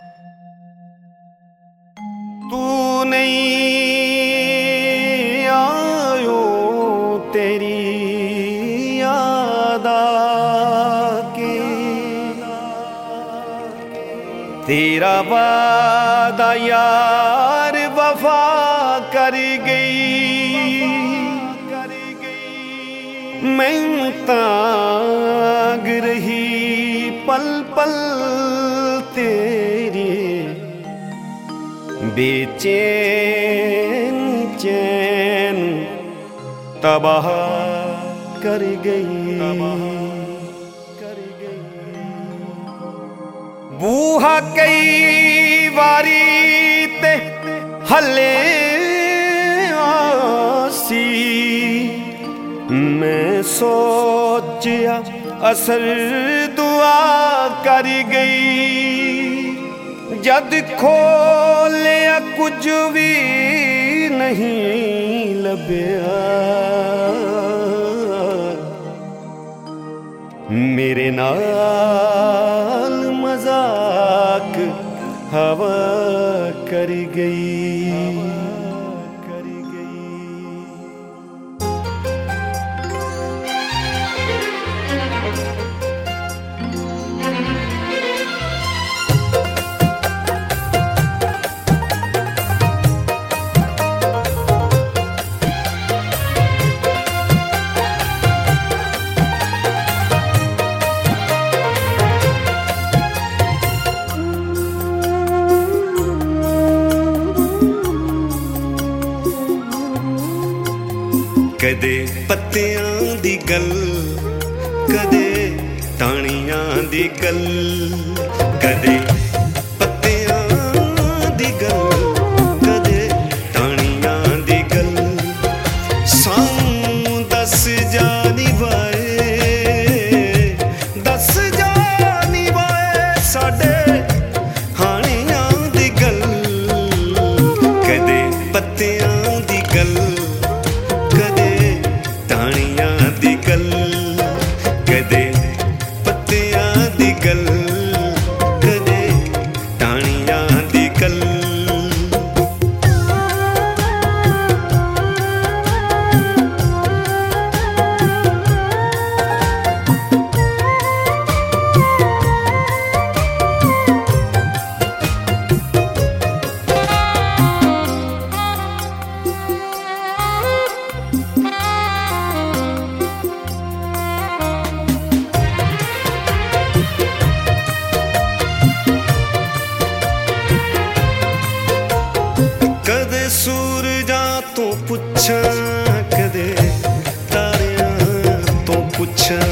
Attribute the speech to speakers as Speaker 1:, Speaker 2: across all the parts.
Speaker 1: तू नहीं आयो तेरी याद आके, तेरा वादा यार वफा कर गई। मैं तांग रही पल पल तेरी, बेचैन चैन तबाह कर गई। बूहा कई वारी ते हले आसी, मैं सोचिया असर दुआ कर गई। जद खोलिया कुछ भी नहीं लभ्या, मेरे नाल मजाक हवा कर गई।
Speaker 2: कदे पत्तियां दी गल, कदे टाणियां दी गल, कदे पत्तियां दी गल, कदे टाणियां दी गल। सानू दस जानी वाए, दस जानी वाए साडे हाणियां दी गल। कदे पत्तियां दी गल, कदे पत्तियां दी गल, कदे टाणियां दी गल। कदे सूरजां तो पुछां, कदे तारियां तो पुछां।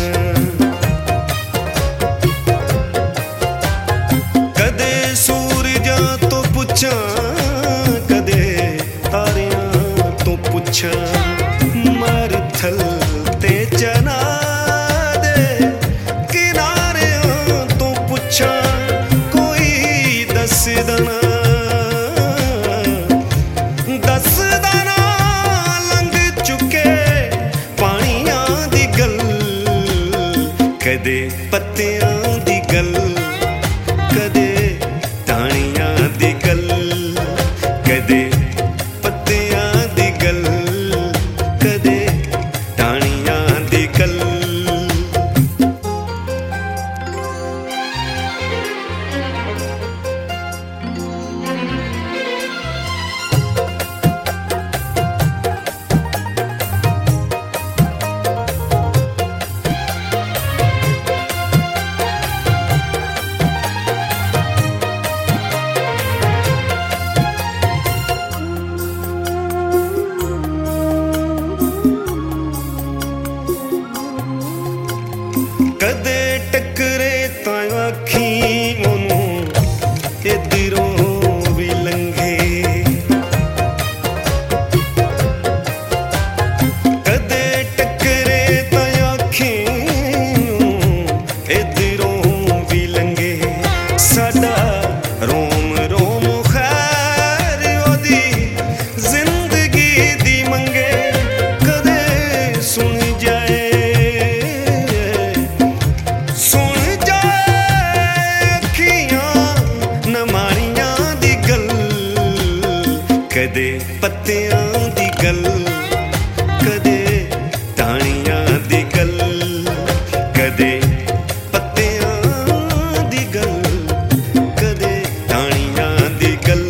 Speaker 2: कदे सूरजां तो पुछां, कदे तारियां तो पुछां। मरथल ते चना दे किनारियां तो पुछां। कोई दस दना कदे पत्तियां दी गल, कदे टाणियां दी गल, कदे पत्तियां दी गल, कदे टाणियां दी गल। कदे पत्तियां दी गल, कदे टाणियां दी गल, कदे पत्तियां दी गल, कदे टाणियां दी गल।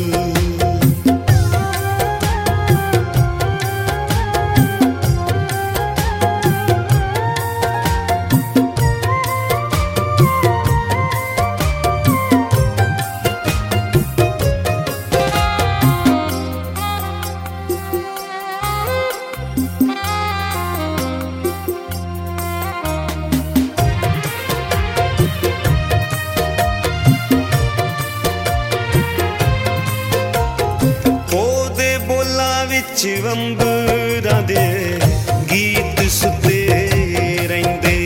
Speaker 2: अंबरां दे गीत सुते रहिंदे,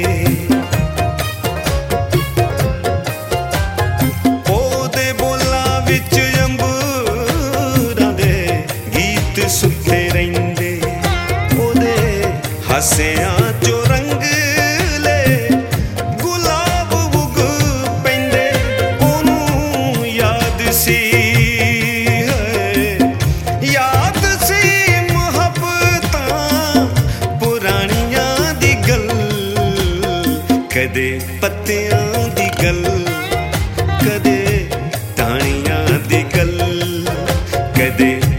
Speaker 2: ओदे बोलां विच अंबरां दे गीत सुते रहिंदे, ओदे हासियां चो रंग ले गुलाब उग पैंदे, ओनू याद सी कदे पत्तियां दी गल, कदे टाणियां दी गल, कदे